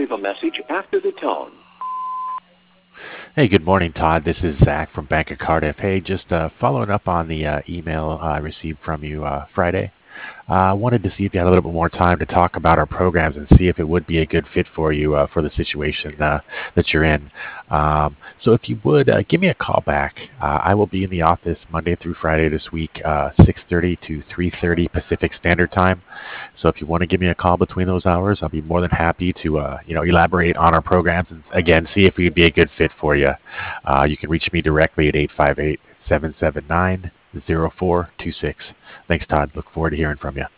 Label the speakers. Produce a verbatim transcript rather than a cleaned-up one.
Speaker 1: leave a message after the tone.
Speaker 2: Hey, good morning, Todd. This is Zach from Bank of Cardiff. Hey, just uh, following up on the uh, email I received from you uh, Friday. I uh, wanted to see if you had a little bit more time to talk about our programs and see if it would be a good fit for you uh, for the situation uh, that you're in. Um, so if you would, uh, give me a call back. Uh, I will be in the office Monday through Friday this week, uh, six thirty to three thirty Pacific Standard Time. So if you want to give me a call between those hours, I'll be more than happy to uh, you know, elaborate on our programs and, again, see if we'd be a good fit for you. Uh, you can reach me directly at eight five eight, seven seven nine, zero four two six. Thanks, Todd. Look forward to hearing from you.